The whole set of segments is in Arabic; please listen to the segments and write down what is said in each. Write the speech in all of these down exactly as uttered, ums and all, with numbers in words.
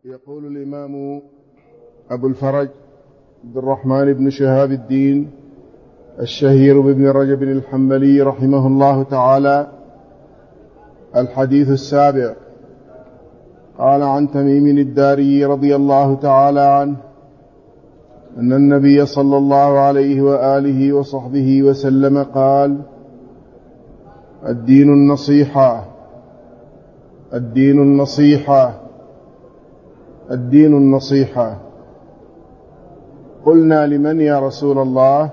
يقول الإمام أبو الفرج عبد الرحمن بن شهاب الدين الشهير بابن رجب الحنبلي رحمه الله تعالى: الحديث السابع. قال عن تميم الداري رضي الله تعالى عنه أن النبي صلى الله عليه وآله وصحبه وسلم قال: الدين النصيحة الدين النصيحة الدين النصيحة. قلنا: لمن يا رسول الله؟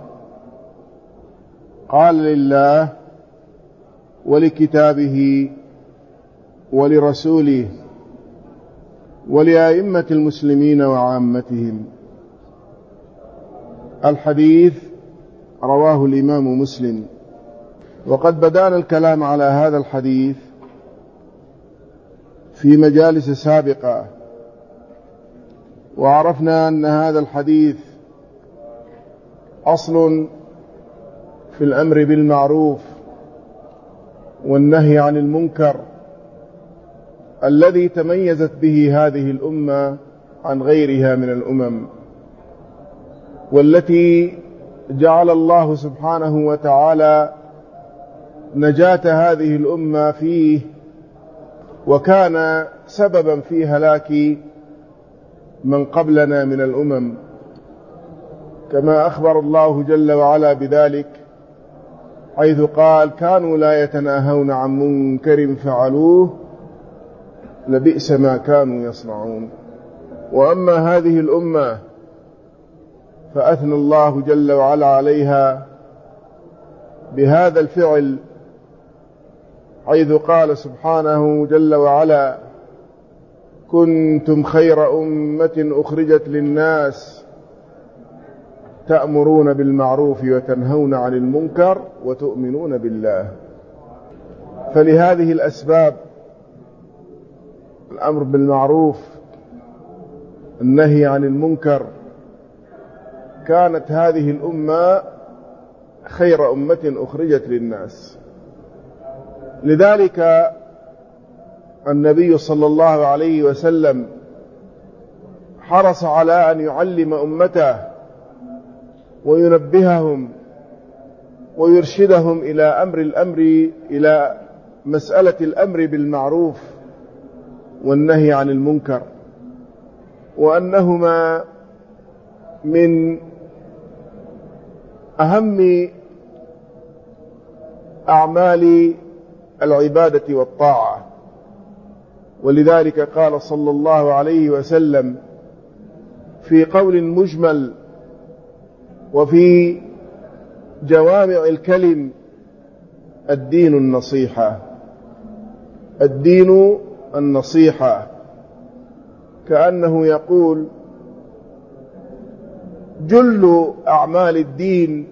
قال: لله ولكتابه ولرسوله ولأئمة المسلمين وعامتهم. الحديث رواه الإمام مسلم. وقد بدأنا الكلام على هذا الحديث في مجالس سابقة، وعرفنا أن هذا الحديث أصل في الأمر بالمعروف والنهي عن المنكر الذي تميزت به هذه الأمة عن غيرها من الأمم، والتي جعل الله سبحانه وتعالى نجاة هذه الأمة فيه، وكان سببا في هلاك من قبلنا من الأمم، كما أخبر الله جل وعلا بذلك حيث قال: كانوا لا يتناهون عن منكر فعلوه لبئس ما كانوا يصنعون. وأما هذه الأمة فأثنى الله جل وعلا عليها بهذا الفعل حيث قال سبحانه جل وعلا: كنتم خير أمة أخرجت للناس تأمرون بالمعروف وتنهون عن المنكر وتؤمنون بالله. فلهذه الأسباب، الأمر بالمعروف، النهي عن المنكر، كانت هذه الأمة خير أمة أخرجت للناس. لذلك النبي صلى الله عليه وسلم حرص على أن يعلم أمته وينبههم ويرشدهم إلى أمر الأمر إلى مسألة الأمر بالمعروف والنهي عن المنكر، وأنهما من أهم أعمال العبادة والطاعة. ولذلك قال صلى الله عليه وسلم في قول مجمل وفي جوامع الكلم: الدين النصيحة الدين النصيحة، كأنه يقول: جل أعمال الدين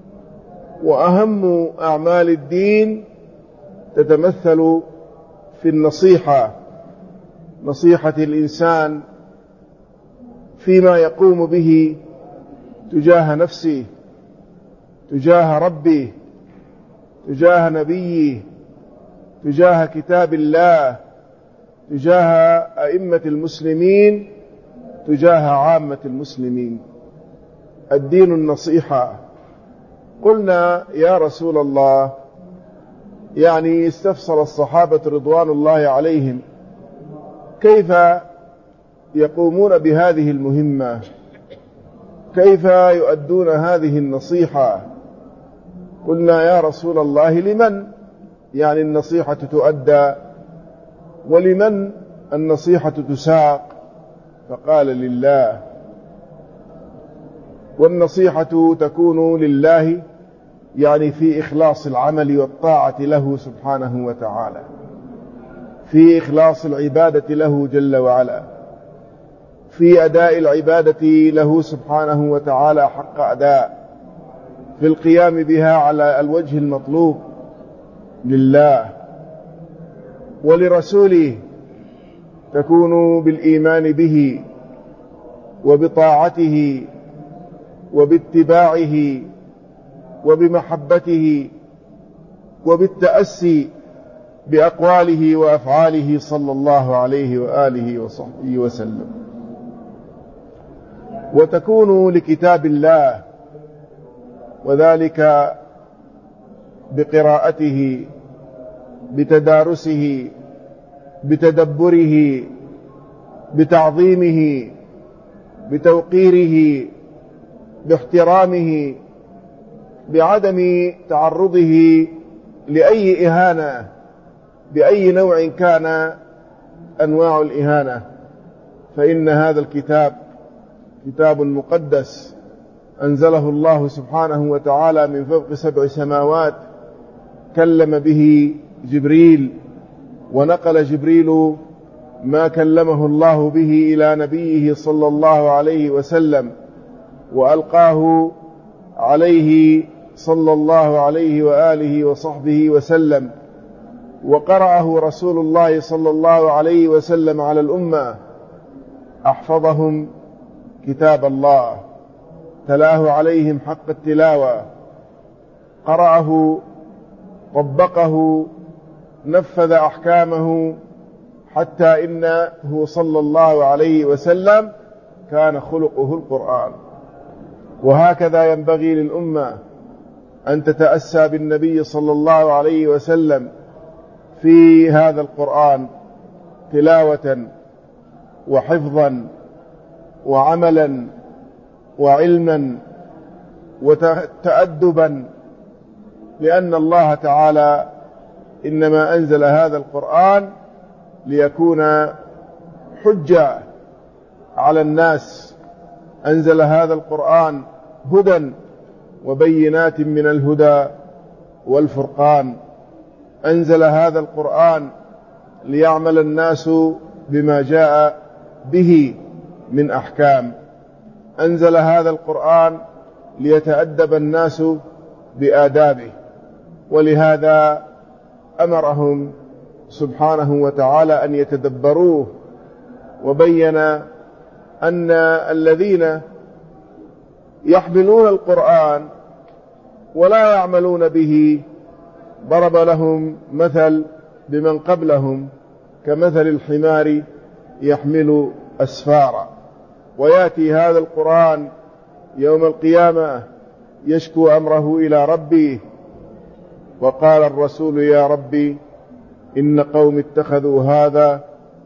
وأهم أعمال الدين تتمثل في النصيحة، نصيحة الإنسان فيما يقوم به تجاه نفسه، تجاه ربه، تجاه نبيه، تجاه كتاب الله، تجاه أئمة المسلمين، تجاه عامة المسلمين. الدين النصيحة. قلنا: يا رسول الله، يعني استفسر الصحابة رضوان الله عليهم كيف يقومون بهذه المهمة، كيف يؤدون هذه النصيحة؟ قلنا: يا رسول الله، لمن يعني النصيحة تؤدى ولمن النصيحة تساق؟ فقال: لله. والنصيحة تكون لله يعني في إخلاص العمل والطاعة له سبحانه وتعالى، في إخلاص العبادة له جل وعلا، في أداء العبادة له سبحانه وتعالى حق أداء، في القيام بها على الوجه المطلوب لله. ولرسوله تكون بالإيمان به وبطاعته وباتباعه وبمحبته وبالتأسي بأقواله وأفعاله صلى الله عليه وآله وصحبه وسلم. وتكون لكتاب الله، وذلك بقراءته، بتدارسه، بتدبره، بتعظيمه، بتوقيره، باحترامه، بعدم تعرضه لأي إهانة بأي نوع كان أنواع الإهانة، فإن هذا الكتاب كتاب مقدس أنزله الله سبحانه وتعالى من فوق سبع سماوات، كلم به جبريل، ونقل جبريل ما كلمه الله به إلى نبيه صلى الله عليه وسلم، وألقاه عليه صلى الله عليه وآله وصحبه وسلم، وقرأه رسول الله صلى الله عليه وسلم على الأمة، أحفظهم كتاب الله، تلاه عليهم حق التلاوة، قرأه، طبقه، نفذ أحكامه، حتى إنه صلى الله عليه وسلم كان خلقه القرآن. وهكذا ينبغي للأمة أن تتأسى بالنبي صلى الله عليه وسلم في هذا القرآن تلاوة وحفظا وعملا وعلما وتأدبا، لأن الله تعالى إنما أنزل هذا القرآن ليكون حجة على الناس، أنزل هذا القرآن هدى وبينات من الهدى والفرقان، أنزل هذا القرآن ليعمل الناس بما جاء به من أحكام، أنزل هذا القرآن ليتأدب الناس بآدابه، ولهذا أمرهم سبحانه وتعالى أن يتدبروه، وبين أن الذين يحملون القرآن ولا يعملون به ضرب لهم مثل بمن قبلهم كمثل الحمار يحمل أسفارا، ويأتي هذا القرآن يوم القيامة يشكو أمره إلى ربه، وقال الرسول يا ربي إن قوم اتخذوا هذا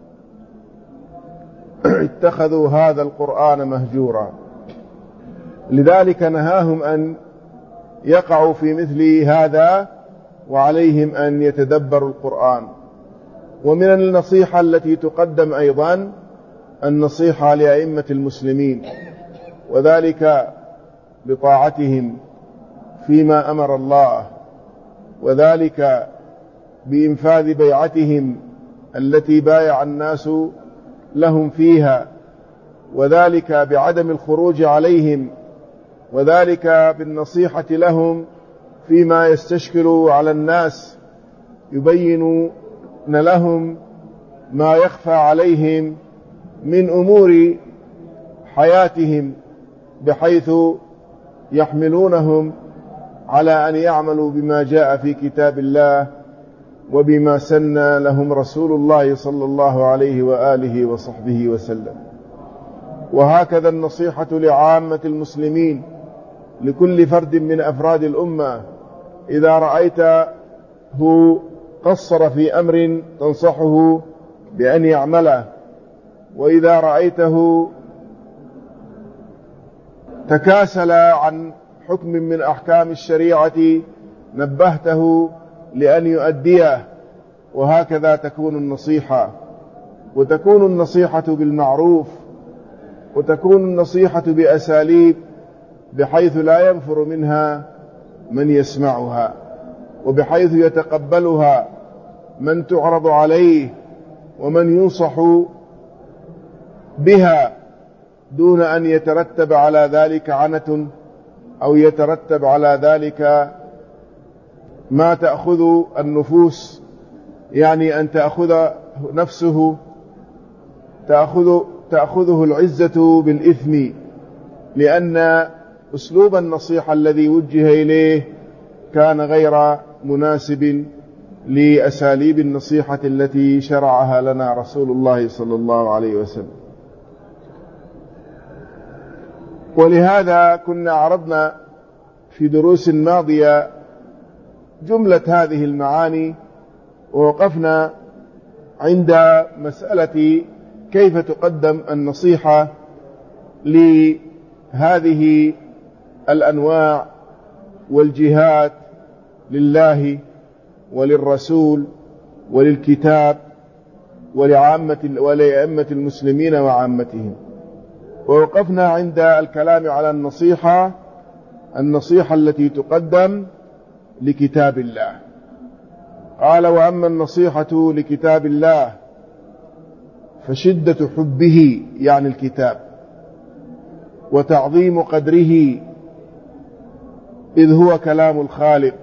اتخذوا هذا القرآن مهجورا. لذلك نهاهم أن يقعوا في مثل هذا، وعليهم أن يتدبروا القرآن. ومن النصيحة التي تقدم أيضا النصيحة لأئمة المسلمين، وذلك بطاعتهم فيما أمر الله، وذلك بإنفاذ بيعتهم التي بايع الناس لهم فيها، وذلك بعدم الخروج عليهم، وذلك بالنصيحة لهم فيما يستشكل على الناس، يبين لهم ما يخفى عليهم من أمور حياتهم، بحيث يحملونهم على أن يعملوا بما جاء في كتاب الله وبما سن لهم رسول الله صلى الله عليه وآله وصحبه وسلم. وهكذا النصيحة لعامة المسلمين، لكل فرد من أفراد الأمة، إذا رأيته قصر في أمر تنصحه بأن يعمله، وإذا رأيته تكاسل عن حكم من أحكام الشريعة نبهته لأن يؤديه. وهكذا تكون النصيحة، وتكون النصيحة بالمعروف، وتكون النصيحة بأساليب بحيث لا ينفر منها من يسمعها، وبحيث يتقبلها من تعرض عليه ومن ينصح بها، دون أن يترتب على ذلك عنة أو يترتب على ذلك ما تأخذ النفوس، يعني أن تأخذ نفسه تأخذ تأخذه العزة بالإثم، لأن أسلوب النصيحة الذي وجه إليه كان غير مناسب لأساليب النصيحة التي شرعها لنا رسول الله صلى الله عليه وسلم. ولهذا كنا عرضنا في دروس ماضية جملة هذه المعاني، ووقفنا عند مسألة كيف تقدم النصيحة لهذه الأنواع والجهات لله وللرسول وللكتاب ولعامة ولأئمة المسلمين وعامتهم. ووقفنا عند الكلام على النصيحة النصيحة التي تقدم لكتاب الله. قال: وأما النصيحة لكتاب الله فشدة حبه، يعني الكتاب، وتعظيم قدره إذ هو كلام الخالق،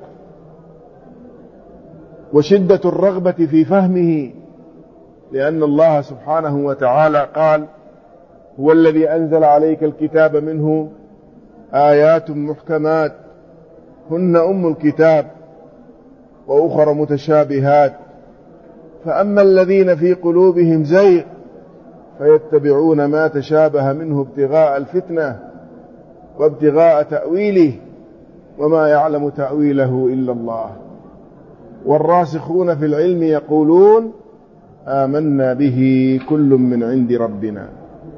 وشدة الرغبة في فهمه، لأن الله سبحانه وتعالى قال: هو الذي أنزل عليك الكتاب منه آيات محكمات هن أم الكتاب وأخر متشابهات، فأما الذين في قلوبهم زيغ فيتبعون ما تشابه منه ابتغاء الفتنة وابتغاء تأويله وما يعلم تأويله إلا الله، والراسخون في العلم يقولون آمنا به كل من عند ربنا.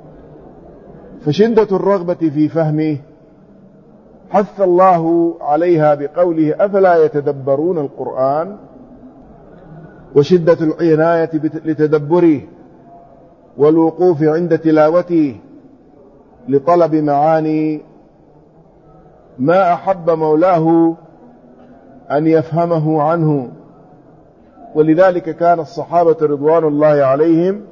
فشدة الرغبة في فهمه حث الله عليها بقوله: أفلا يتدبرون القرآن، وشدة العناية لتدبره والوقوف عند تلاوته لطلب معاني ما أحب مولاه أن يفهمه عنه. ولذلك كان الصحابة رضوان الله عليهم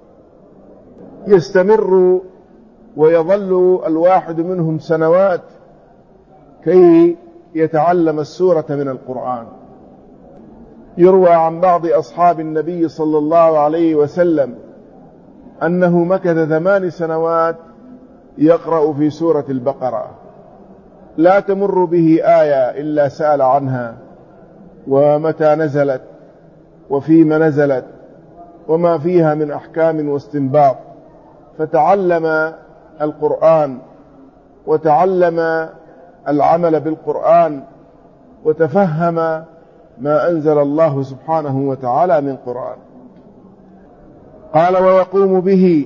يستمر ويظل الواحد منهم سنوات كي يتعلم السورة من القرآن. يروى عن بعض أصحاب النبي صلى الله عليه وسلم أنه مكث ثمان سنوات يقرأ في سورة البقرة، لا تمر به آية إلا سأل عنها، ومتى نزلت، وفيما نزلت، وما فيها من أحكام واستنباط. فتعلم القرآن وتعلم العمل بالقرآن وتفهم ما أنزل الله سبحانه وتعالى من قرآن. قال: ويقوم به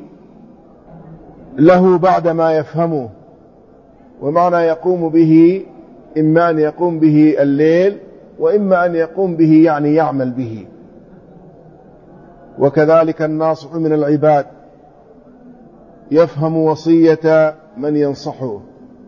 له بعد ما يفهمه. ومعنى يقوم به إما أن يقوم به الليل، وإما أن يقوم به يعني يعمل به. وكذلك الناصح من العباد يفهم وصية من ينصحه،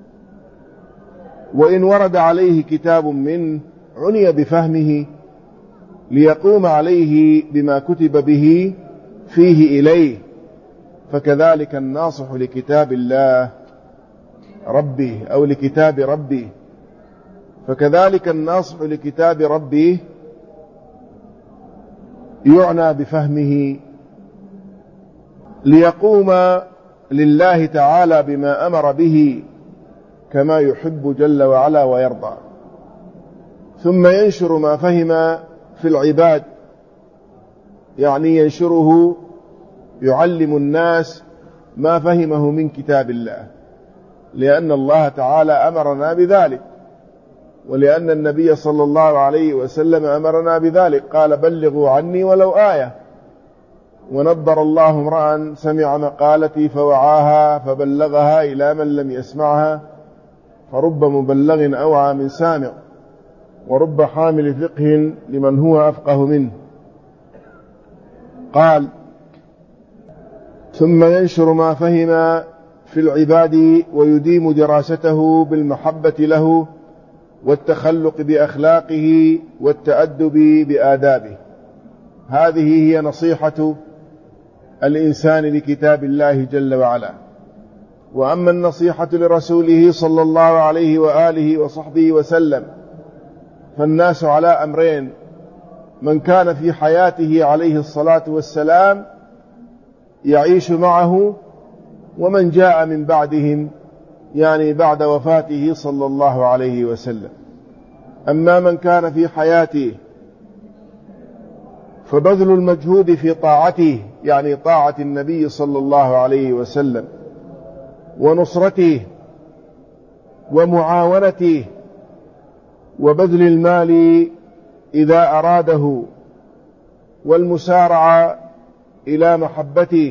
وإن ورد عليه كتاب منه عني بفهمه ليقوم عليه بما كتب به فيه إليه. فكذلك الناصح لكتاب الله ربه أو لكتاب ربه فكذلك الناصح لكتاب ربه يعنى بفهمه ليقوم لله تعالى بما أمر به كما يحب جل وعلا ويرضى، ثم ينشر ما فهم في العباد، يعني ينشره، يعلم الناس ما فهمه من كتاب الله، لأن الله تعالى أمرنا بذلك، ولأن النبي صلى الله عليه وسلم أمرنا بذلك، قال: بلغوا عني ولو آية. ونضر الله امرأ سمع مقالتي فوعاها فبلغها إلى من لم يسمعها، فرب مبلغ أوعى من سامع، ورب حامل فقه لمن هو أفقه منه. قال: ثم ينشر ما فهم في العباد ويديم دراسته بالمحبة له والتخلق بأخلاقه والتأدب بآدابه. هذه هي نصيحة الإنسان لكتاب الله جل وعلا. وأما النصيحة لرسوله صلى الله عليه وآله وصحبه وسلم فالناس على أمرين: من كان في حياته عليه الصلاة والسلام يعيش معه، ومن جاء من بعدهم يعني بعد وفاته صلى الله عليه وسلم. أما من كان في حياته فبذل المجهود في طاعته يعني طاعة النبي صلى الله عليه وسلم ونصرته ومعاونته وبذل المال إذا أراده والمسارعة إلى محبته،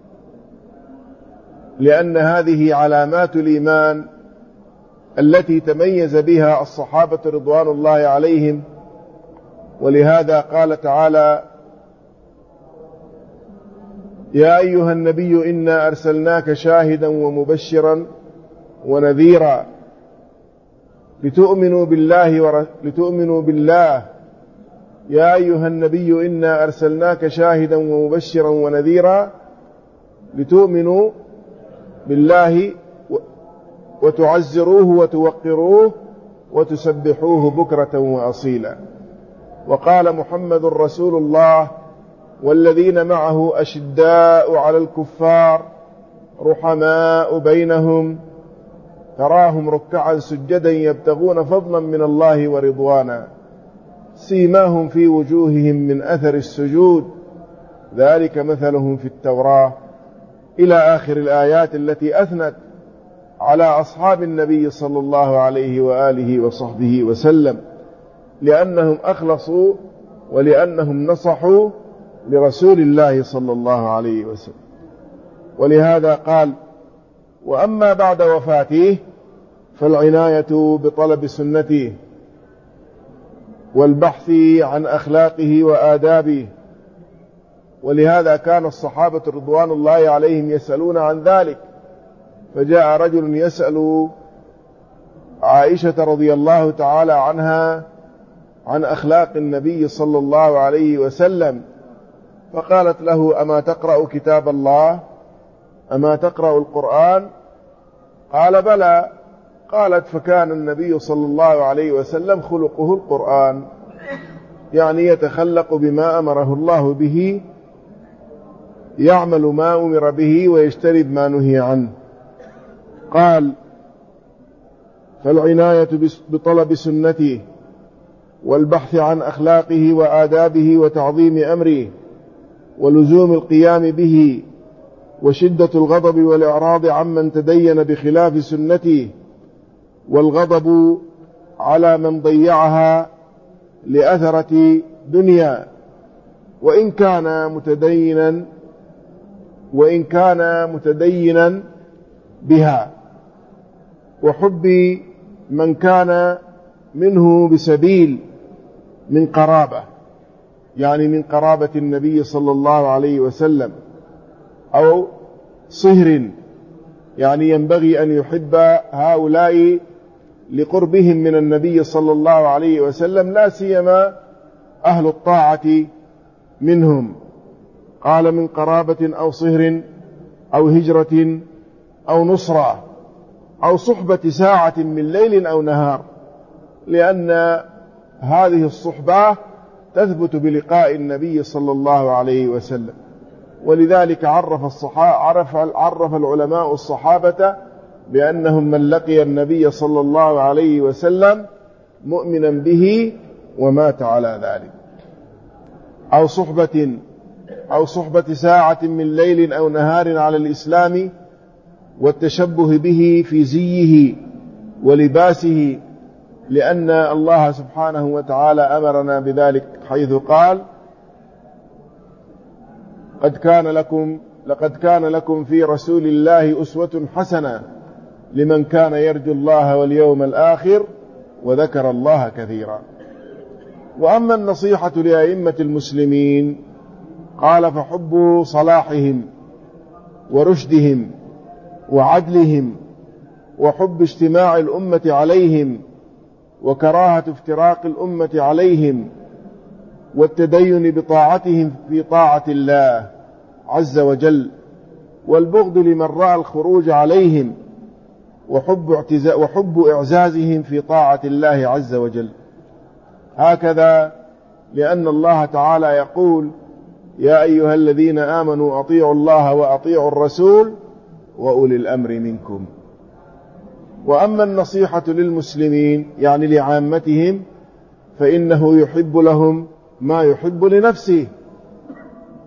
لأن هذه علامات الإيمان التي تميز بها الصحابة رضوان الله عليهم. ولهذا قال تعالى: يا أيها النبي إنا أرسلناك شاهدا ومبشرا ونذيرا لتؤمنوا بالله ور... لتؤمنوا بالله يا أيها النبي إنا أرسلناك شاهدا ومبشرا ونذيرا لتؤمنوا بالله وتعزروه وتوقروه وتسبحوه بكرة وأصيلا. وقال محمد رسول الله والذين معه أشداء على الكفار رحماء بينهم تراهم ركعا سجدا يبتغون فضلا من الله ورضوانا سيماهم في وجوههم من أثر السجود ذلك مثلهم في التوراة، إلى آخر الآيات التي أثنت على أصحاب النبي صلى الله عليه وآله وصحبه وسلم، لأنهم أخلصوا ولأنهم نصحوا لرسول الله صلى الله عليه وسلم. ولهذا قال: وأما بعد وفاته فالعناية بطلب سنته والبحث عن أخلاقه وآدابه. ولهذا كان الصحابة رضوان الله عليهم يسألون عن ذلك، فجاء رجل يسأل عائشة رضي الله تعالى عنها عن أخلاق النبي صلى الله عليه وسلم، فقالت له: أما تقرأ كتاب الله؟ أما تقرأ القرآن؟ قال: بلى. قالت: فكان النبي صلى الله عليه وسلم خلقه القرآن، يعني يتخلق بما أمره الله به، يعمل ما أمر به ويجتنب ما نهي عنه. قال: فالعناية بطلب سنته والبحث عن أخلاقه وآدابه وتعظيم أمره ولزوم القيام به وشدة الغضب والإعراض عمن تدين بخلاف سنته، والغضب على من ضيعها لأثرة دنيا وإن كان متدينا وإن كان متدينا بها، وحب من كان منه بسبيل من قرابة، يعني من قرابة النبي صلى الله عليه وسلم، أو صهر، يعني ينبغي أن يحب هؤلاء لقربهم من النبي صلى الله عليه وسلم، لا سيما أهل الطاعة منهم. قال: من قرابة أو صهر أو هجرة أو نصرة أو صحبة ساعة من ليل أو نهار، لأن هذه الصحبة تثبت بلقاء النبي صلى الله عليه وسلم. ولذلك عرف الصحابة عرف عرف العلماء الصحابة بأنهم من لقي النبي صلى الله عليه وسلم مؤمنا به ومات على ذلك، أو صحبة أو صحبة ساعة من ليل أو نهار على الإسلام والتشبه به في زيه ولباسه، لأن الله سبحانه وتعالى أمرنا بذلك حيث قال: قد كان لكم لقد كان لكم في رسول الله أسوة حسنة لمن كان يرجو الله واليوم الآخر وذكر الله كثيرا. وأما النصيحة لأئمة المسلمين قال: فحب صلاحهم ورشدهم وعدلهم وحب اجتماع الأمة عليهم وكراهة افتراق الأمة عليهم والتدين بطاعتهم في طاعة الله عز وجل، والبغض لمن رأى الخروج عليهم، وحب, اعتزا وحب إعزازهم في طاعة الله عز وجل. هكذا لأن الله تعالى يقول: يا أيها الذين آمنوا أطيعوا الله وأطيعوا الرسول وأولي الأمر منكم. وأما النصيحة للمسلمين يعني لعامتهم فإنه يحب لهم ما يحب لنفسه،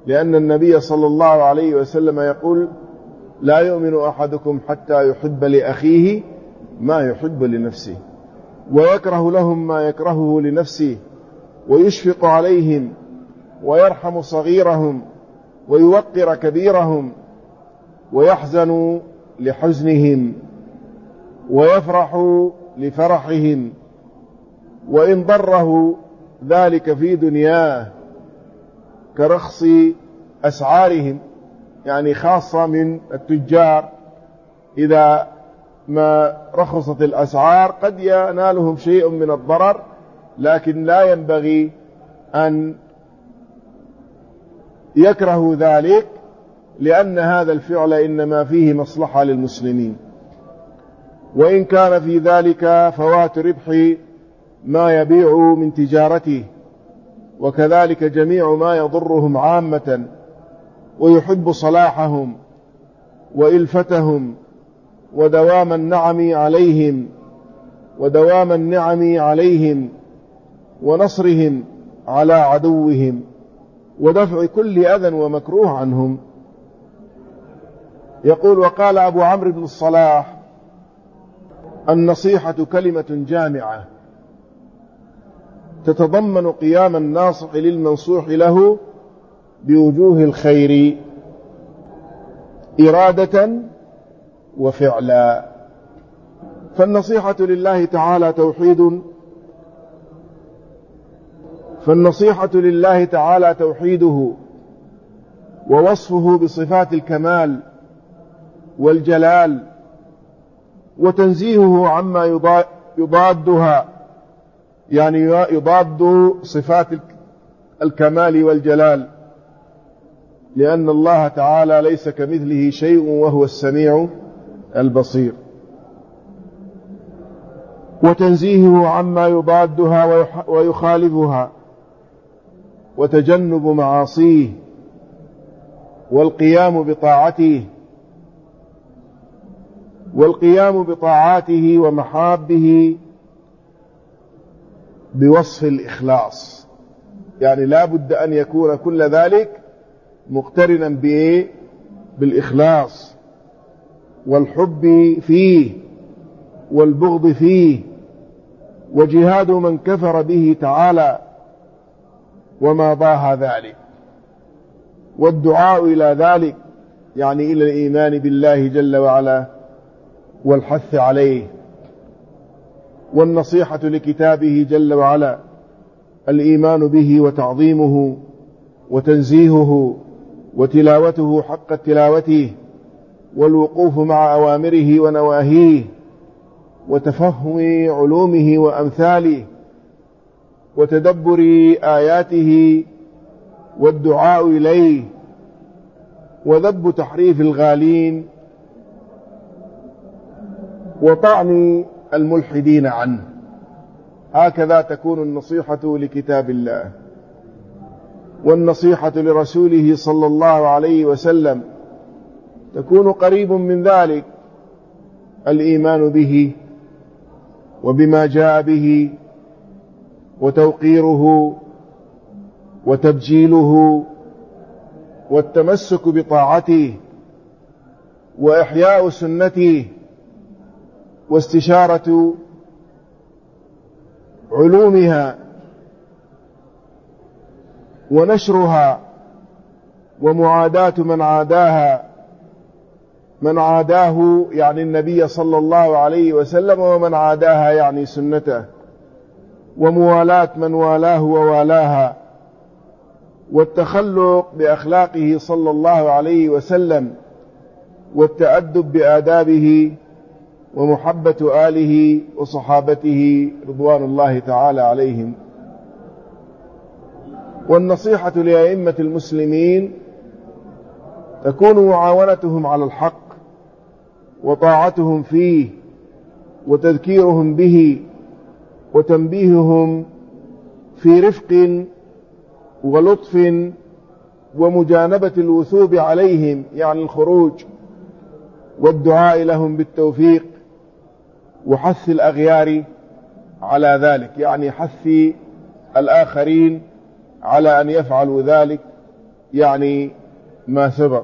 لأن النبي صلى الله عليه وسلم يقول: لا يؤمن أحدكم حتى يحب لأخيه ما يحب لنفسه، ويكره لهم ما يكرهه لنفسه، ويشفق عليهم، ويرحم صغيرهم، ويوقر كبيرهم، ويحزن لحزنهم، ويفرح لفرحهم، وإن ضره ذلك في دنياه كرخص أسعارهم، يعني خاصة من التجار إذا ما رخصت الأسعار قد ينالهم شيء من الضرر، لكن لا ينبغي أن يكرهوا ذلك، لأن هذا الفعل إنما فيه مصلحة للمسلمين، وإن كان في ذلك فوات ربح ما يبيع من تجارته، وكذلك جميع ما يضرهم عامة، ويحب صلاحهم وإلفتهم ودوام النعم عليهم ودوام النعم عليهم ونصرهم على عدوهم، ودفع كل أذى ومكروه عنهم. يقول: وقال أبو عمرو بن الصلاح: النصيحة كلمة جامعة تتضمن قيام الناصح للمنصوح له بوجوه الخير إرادة وفعلا. فالنصيحة لله تعالى توحيد فالنصيحة لله تعالى توحيده ووصفه بصفات الكمال والجلال، وتنزيهه عما يضادها، يعني يضاد صفات الكمال والجلال، لأن الله تعالى ليس كمثله شيء وهو السميع البصير. وتنزيهه عما يضادها ويخالفها، وتجنب معاصيه، والقيام بطاعته والقيام بطاعاته ومحابه بوصف الإخلاص، يعني لا بد أن يكون كل ذلك مقترنا بإيه؟ بالإخلاص والحب فيه والبغض فيه، وجهاد من كفر به تعالى وما ضاها ذلك، والدعاء إلى ذلك، يعني إلى الإيمان بالله جل وعلا والحث عليه، والنصيحة لكتابه جل وعلا، الإيمان به وتعظيمه وتنزيهه وتلاوته حق تلاوته، والوقوف مع أوامره ونواهيه، وتفهم علومه وأمثاله، وتدبر آياته، والدعاء إليه، وذب تحريف الغالين، وطعن الملحدين عنه. هكذا تكون النصيحة لكتاب الله، والنصيحة لرسوله صلى الله عليه وسلم تكون قريب من ذلك، الإيمان به وبما جاء به، وتوقيره وتبجيله، والتمسك بطاعته، وإحياء سنته، واستشارة علومها، ونشرها، ومعاداة من عاداها من عاداه يعني النبي صلى الله عليه وسلم، ومن عاداها يعني سنته، وموالاة من والاه ووالاها، والتخلق بأخلاقه صلى الله عليه وسلم، والتأدب بآدابه، ومحبة آله وصحابته رضوان الله تعالى عليهم. والنصيحة لأئمة المسلمين تكون معاونتهم على الحق، وطاعتهم فيه، وتذكيرهم به، وتنبيههم في رفق ولطف، ومجانبة الوثوب عليهم يعني الخروج، والدعاء لهم بالتوفيق، وحث الأغيار على ذلك، يعني حث الآخرين على أن يفعلوا ذلك، يعني ما سبق.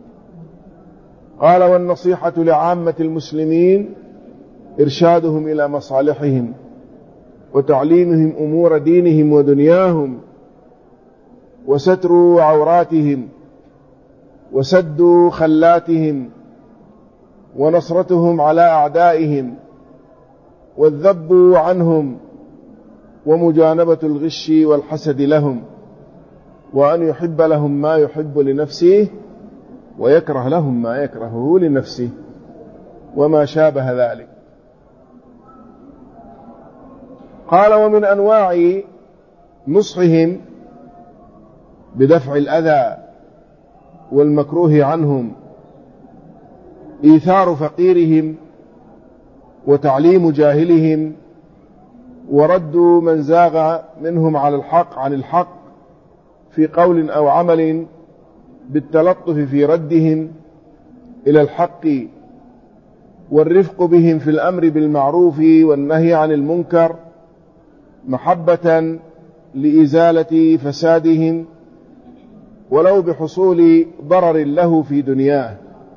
قال: والنصيحة لعامة المسلمين إرشادهم إلى مصالحهم وتعليمهم أمور دينهم ودنياهم وستر عوراتهم وسد خلاتهم ونصرتهم على أعدائهم والذب عنهم ومجانبة الغش والحسد لهم، وأن يحب لهم ما يحب لنفسه ويكره لهم ما يكرهه لنفسه وما شابه ذلك. قال: ومن أنواع نصحهم بدفع الأذى والمكروه عنهم إيثار فقيرهم وتعليم جاهلهم ورد من زاغ منهم على الحق عن الحق في قول أو عمل بالتلطف في ردهم إلى الحق والرفق بهم في الأمر بالمعروف والنهي عن المنكر محبة لإزالة فسادهم ولو بحصول ضرر له في دنياه،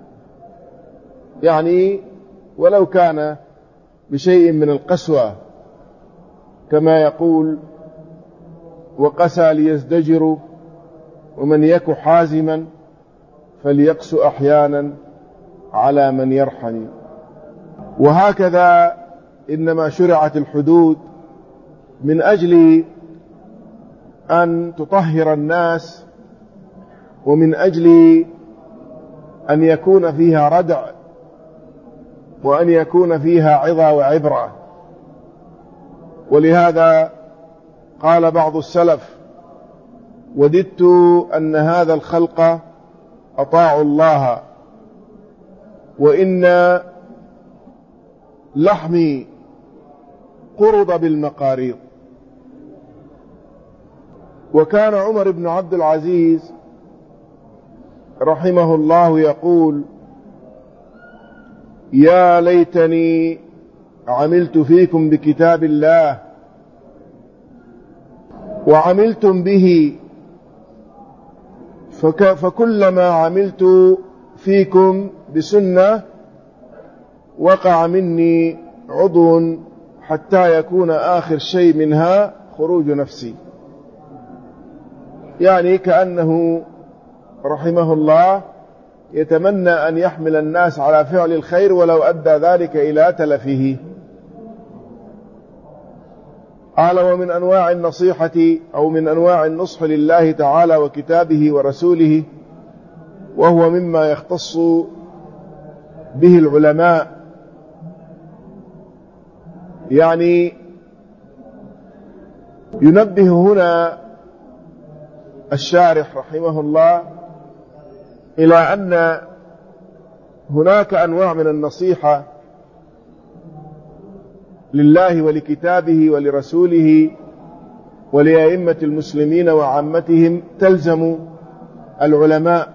يعني ولو كان بشيء من القسوة، كما يقول: وقسى ليزدجروا ومن يك حازما فليقس أحيانا على من يرحم. وهكذا إنما شرعت الحدود من أجل أن تطهر الناس ومن أجل أن يكون فيها ردع وأن يكون فيها عظة وعبرة. ولهذا قال بعض السلف: وددت أن هذا الخلق أطاعوا الله وإن لحمي قرض بالمقاريض. وكان عمر بن عبد العزيز رحمه الله يقول: يا ليتني عملت فيكم بكتاب الله وعملتم به، فكلما عملت فيكم بسنة وقع مني عضو حتى يكون آخر شيء منها خروج نفسي. يعني كأنه رحمه الله يتمنى أن يحمل الناس على فعل الخير ولو أدى ذلك إلى تلفه. قال: ومن أنواع النصيحة أو من أنواع النصح لله تعالى وكتابه ورسوله، وهو مما يختص به العلماء، يعني ينبه هنا الشارح رحمه الله إلى أن هناك أنواع من النصيحة لله ولكتابه ولرسوله ولأئمة المسلمين وعامتهم تلزم العلماء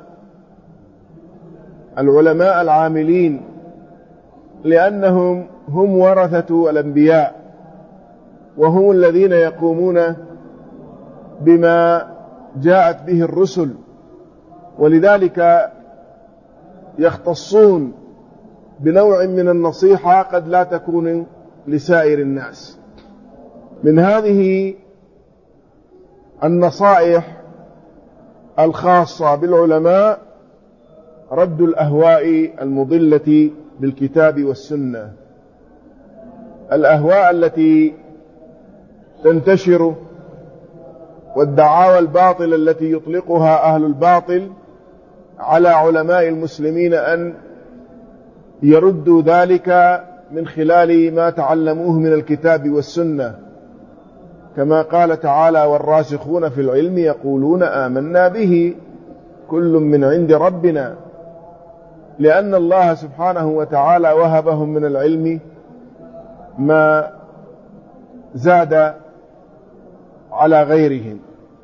العلماء العاملين، لأنهم هم ورثة الأنبياء وهم الذين يقومون بما جاءت به الرسل، ولذلك يختصون بنوع من النصيحة قد لا تكون لسائر الناس. من هذه النصائح الخاصة بالعلماء رد الأهواء المضلة بالكتاب والسنة، الأهواء التي تنتشر والدعاوى الباطلة التي يطلقها أهل الباطل على علماء المسلمين أن يردوا ذلك من خلال ما تعلموه من الكتاب والسنة، كما قال تعالى: والراسخون في العلم يقولون آمنا به كل من عند ربنا، لأن الله سبحانه وتعالى وهبهم من العلم ما زاد على غيرهم،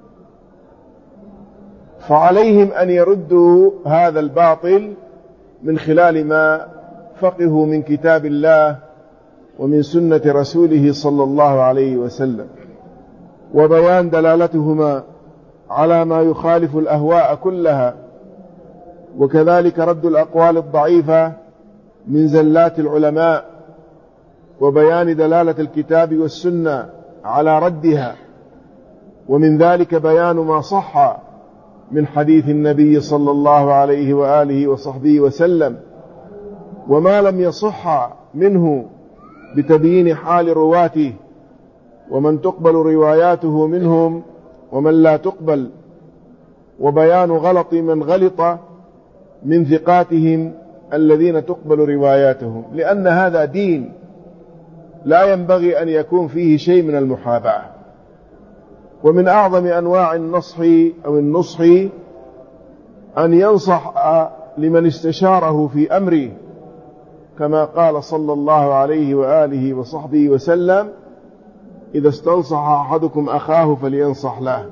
فعليهم أن يردوا هذا الباطل من خلال ما فقهوا من كتاب الله ومن سنة رسوله صلى الله عليه وسلم، وبيان دلالتهما على ما يخالف الأهواء كلها، وكذلك رد الأقوال الضعيفة من زلات العلماء، وبيان دلالة الكتاب والسنة على ردها، ومن ذلك بيان ما صح من حديث النبي صلى الله عليه وآله وصحبه وسلم، وما لم يصح منه بتبيين حال رواته ومن تقبل رواياته منهم ومن لا تقبل، وبيان غلط من غلط من ثقاتهم الذين تقبل رواياتهم، لأن هذا دين لا ينبغي أن يكون فيه شيء من المحاباة. ومن أعظم أنواع النصح أو النصح أن ينصح لمن استشاره في أمره، كما قال صلى الله عليه وآله وصحبه وسلم: إذا استنصح أحدكم أخاه فلينصح له.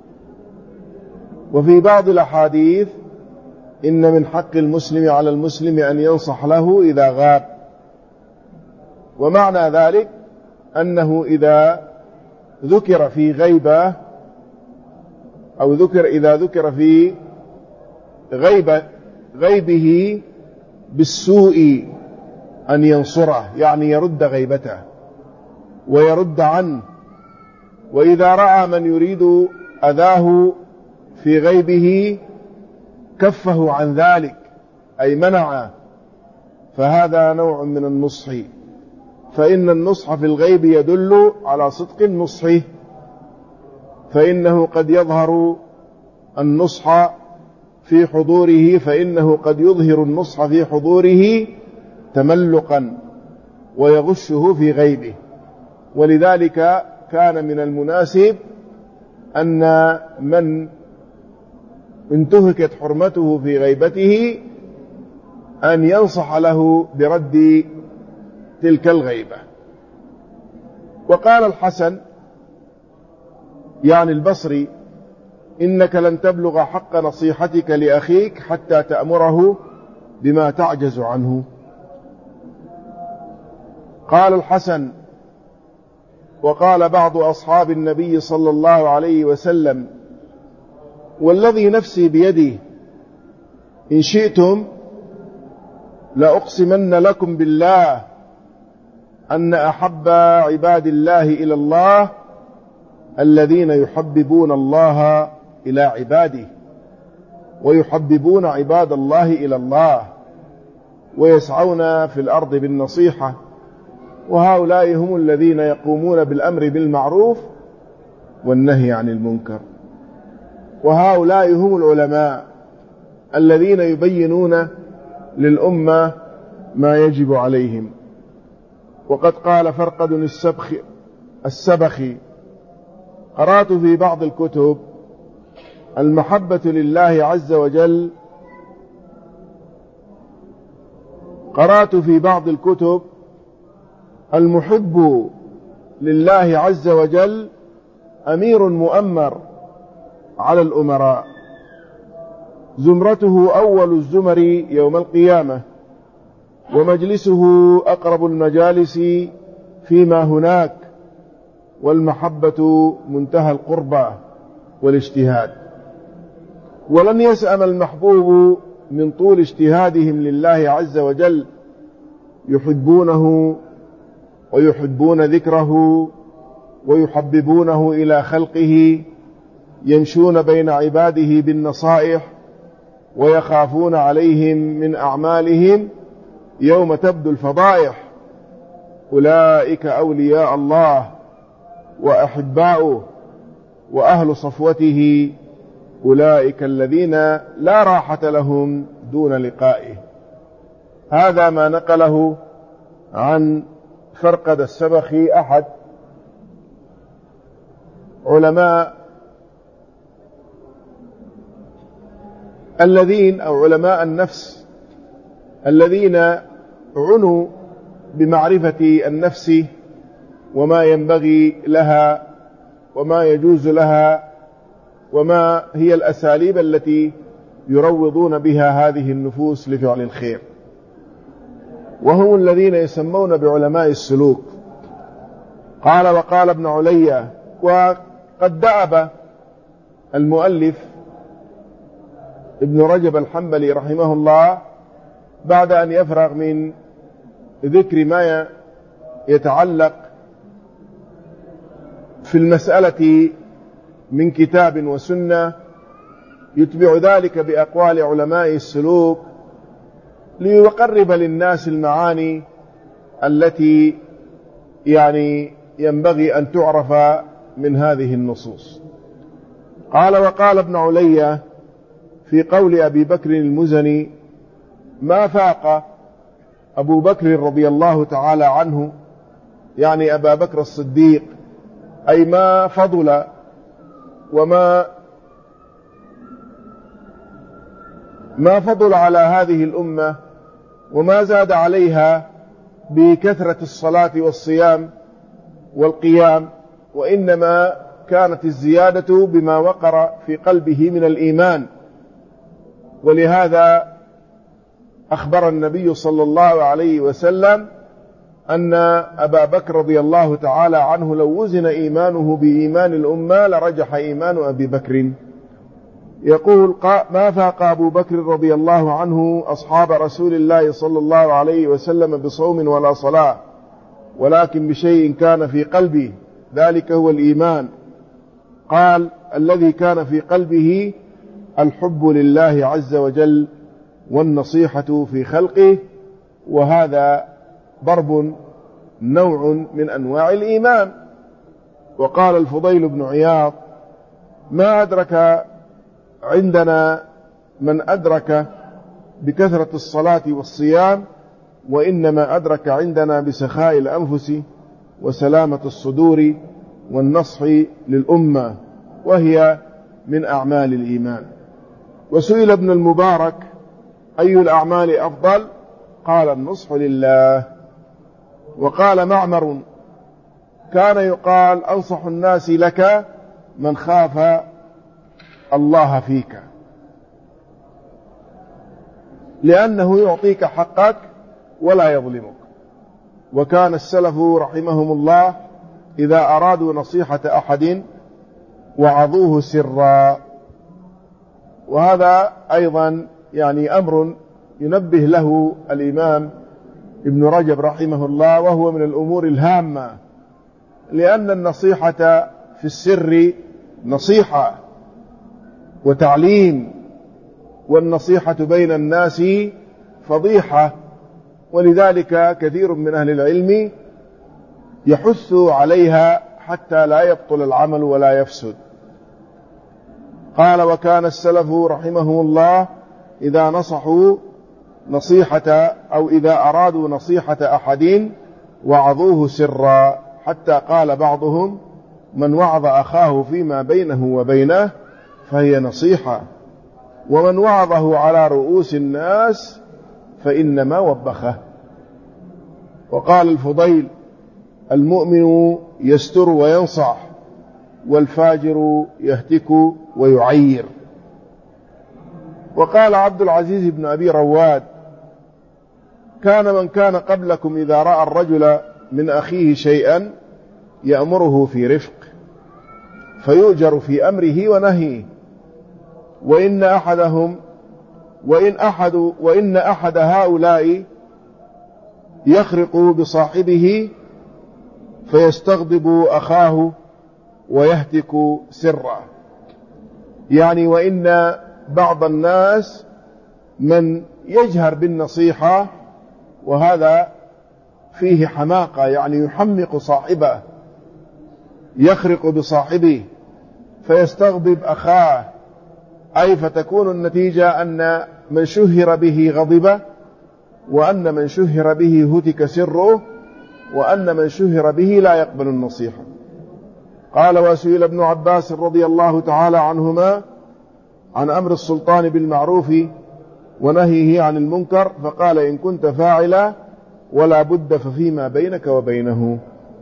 وفي بعض الأحاديث: إن من حق المسلم على المسلم أن ينصح له إذا غاب. ومعنى ذلك أنه إذا ذكر في غيبة أو ذكر إذا ذكر في غيبة غيبه بالسوء أن ينصره، يعني يرد غيبته ويرد عنه. وإذا رأى من يريد أذاه في غيبه كفه عن ذلك، أي منعه، فهذا نوع من النصح. فإن النصح في الغيب يدل على صدق النصح، فإنه قد يظهر النصح في حضوره فإنه قد يظهر النصح في حضوره تملقا ويغشه في غيبه. ولذلك كان من المناسب أن من انتهكت حرمته في غيبته أن ينصح له برد تلك الغيبة. وقال الحسن يعني البصري: إنك لن تبلغ حق نصيحتك لأخيك حتى تأمره بما تعجز عنه. قال الحسن: وقال بعض أصحاب النبي صلى الله عليه وسلم: والذي نفسي بيده إن شئتم لأقسمن لكم بالله أن أحب عباد الله إلى الله الذين يحببون الله إلى عباده ويحببون عباد الله إلى الله ويسعون في الأرض بالنصيحة، وهؤلاء هم الذين يقومون بالأمر بالمعروف والنهي عن المنكر، وهؤلاء هم العلماء الذين يبينون للأمة ما يجب عليهم. وقد قال فرقد السبخ السبخي: قرأت في بعض الكتب: المحبة لله عز وجل قرأت في بعض الكتب المحب لله عز وجل أمير مؤمر على الأمراء، زمرته أول الزمر يوم القيامة، ومجلسه أقرب المجالس فيما هناك، والمحبة منتهى القربى والاجتهاد. ولن يسأم المحبوب من طول اجتهادهم لله عز وجل، يحبونه ويحبون ذكره ويحببونه إلى خلقه، يمشون بين عباده بالنصائح ويخافون عليهم من أعمالهم يوم تبدو الفضائح. أولئك أولياء الله وأحباؤه وأهل صفوته، أولئك الذين لا راحة لهم دون لقائه. هذا ما نقله عن فرقد السبخي أحد علماء الذين أو علماء النفس الذين عنوا بمعرفة النفس وما ينبغي لها وما يجوز لها وما هي الأساليب التي يروضون بها هذه النفوس لفعل الخير، وهم الذين يسمون بعلماء السلوك. قال: وقال ابن علي: وقد دأب المؤلف ابن رجب الحنبلي رحمه الله بعد أن يفرغ من ذكر ما يتعلق في المسألة من كتاب وسنة يتبع ذلك بأقوال علماء السلوك ليقرب للناس المعاني التي يعني ينبغي أن تعرف من هذه النصوص. قال: وقال ابن علي في قول أبي بكر المزني: ما فاق أبو بكر رضي الله تعالى عنه، يعني أبا بكر الصديق، أي ما فضل وما ما فضل على هذه الأمة وما زاد عليها بكثرة الصلاة والصيام والقيام، وإنما كانت الزيادة بما وقر في قلبه من الإيمان. ولهذا أخبر النبي صلى الله عليه وسلم أن أبا بكر رضي الله تعالى عنه لو وزن إيمانه بإيمان الأمة لرجح إيمان أبي بكر. يقول: ما فاق أبو بكر رضي الله عنه أصحاب رسول الله صلى الله عليه وسلم بصوم ولا صلاة، ولكن بشيء كان في قلبه، ذلك هو الإيمان. قال: الذي كان في قلبه الحب لله عز وجل والنصيحة في خلقه، وهذا ضرب نوع من أنواع الإيمان. وقال الفضيل بن عياض: ما أدرك عندنا من أدرك بكثرة الصلاة والصيام، وإنما أدرك عندنا بسخاء الأنفس وسلامة الصدور والنصح للأمة، وهي من أعمال الإيمان. وسئل ابن المبارك: أي الأعمال أفضل؟ قال: النصح لله. وقال معمر: كان يقال أنصح الناس لك من خاف الله فيك، لأنه يعطيك حقك ولا يظلمك. وكان السلف رحمهم الله إذا أرادوا نصيحة أحد وعظوه سرا. وهذا أيضا يعني أمر ينبه له الإمام ابن رجب رحمه الله، وهو من الأمور الهامة، لأن النصيحة في السر نصيحة وتعليم، والنصيحة بين الناس فضيحة. ولذلك كثير من أهل العلم يحث عليها حتى لا يبطل العمل ولا يفسد. قال: وكان السلف رحمهم الله إذا نصحوا نصيحة أو إذا أرادوا نصيحة أحد وعظوه سرا، حتى قال بعضهم: من وعظ أخاه فيما بينه وبينه فهي نصيحة، ومن وعظه على رؤوس الناس فإنما وبخه. وقال الفضيل: المؤمن يستر وينصح، والفاجر يهتك ويعير. وقال عبد العزيز بن أبي رواد: كان من كان قبلكم إذا رأى الرجل من أخيه شيئا يأمره في رفق فيؤجر في أمره ونهيه، وإن أحدهم وإن أحد وإن أحد هؤلاء يخرق بصاحبه فيستغضب أخاه ويهتك سره. يعني وإن بعض الناس من يجهر بالنصيحة وهذا فيه حماقة، يعني يحمق صاحبه، يخرق بصاحبه فيستغضب أخاه، أي فتكون النتيجة أن من شهر به غضب، وأن من شهر به هتك سره، وأن من شهر به لا يقبل النصيحة. قال: وسئل ابن عباس رضي الله تعالى عنهما عن أمر السلطان بالمعروف ونهيه عن المنكر، فقال: إن كنت فاعلا ولا بد ففيما بينك وبينه.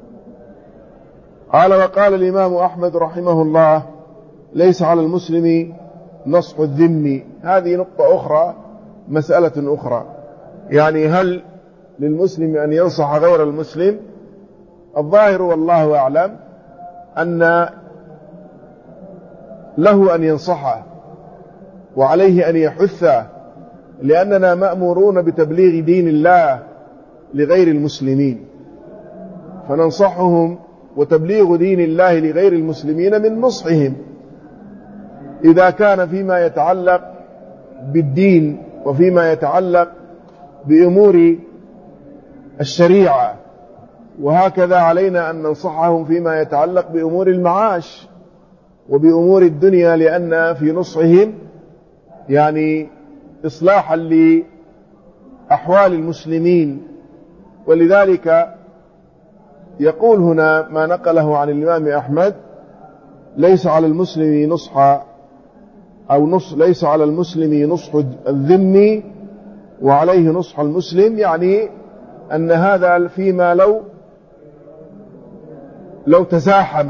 قال: وقال الإمام أحمد رحمه الله: ليس على المسلم نصح الذم. هذه نقطة أخرى، مسألة أخرى، يعني هل للمسلم أن ينصح غير المسلم؟ الظاهر والله أعلم أن له أن ينصحه وعليه أن يحثه، لأننا مأمورون بتبليغ دين الله لغير المسلمين، فننصحهم، وتبليغ دين الله لغير المسلمين من نصحهم إذا كان فيما يتعلق بالدين وفيما يتعلق بأمور الشريعة، وهكذا علينا أن ننصحهم فيما يتعلق بأمور المعاش وبأمور الدنيا، لأن في نصحهم يعني إصلاحا لأحوال المسلمين. ولذلك يقول هنا ما نقله عن الإمام أحمد: ليس على المسلم نصح أو نص ليس على المسلم نصح الذمي وعليه نصح المسلم، يعني أن هذا فيما لو لو تزاحم،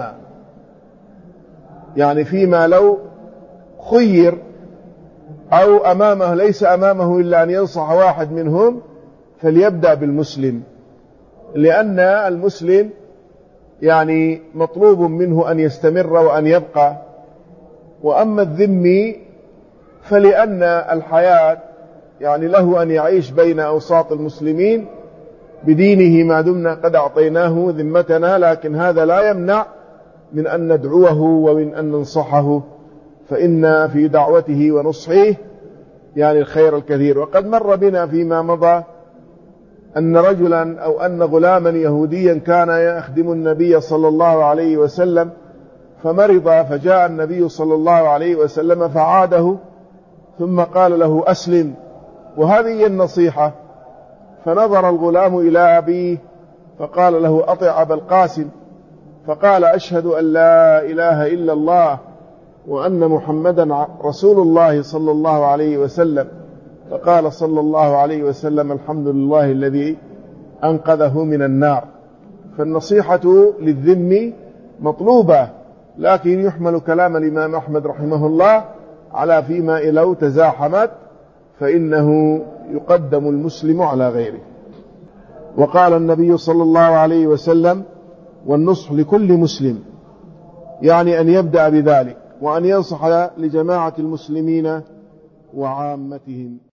يعني فيما لو خير أو أمامه ليس أمامه إلا أن ينصح واحد منهم فليبدأ بالمسلم، لأن المسلم يعني مطلوب منه أن يستمر وأن يبقى. وأما الذمي فلأن الحياة يعني له أن يعيش بين أوساط المسلمين بدينه ما دمنا قد أعطيناه ذمتنا، لكن هذا لا يمنع من أن ندعوه ومن أن ننصحه، فإن في دعوته ونصحه يعني الخير الكثير. وقد مر بنا فيما مضى أن رجلا أو أن غلاما يهوديا كان يخدم النبي صلى الله عليه وسلم فمرض، فجاء النبي صلى الله عليه وسلم فعاده ثم قال له: أسلم. وهذه النصيحة. فنظر الغلام إلى أبيه فقال له: أطع أبا القاسم. فقال: أشهد أن لا إله إلا الله وأن محمدا رسول الله صلى الله عليه وسلم. فقال صلى الله عليه وسلم: الحمد لله الذي أنقذه من النار. فالنصيحة للذم مطلوبة، لكن يحمل كلام الإمام أحمد رحمه الله على فيما لو تزاحمت فإنه يقدم المسلم على غيره. وقال النبي صلى الله عليه وسلم: والنصح لكل مسلم، يعني أن يبدأ بذلك وأن ينصح لجماعة المسلمين وعامتهم.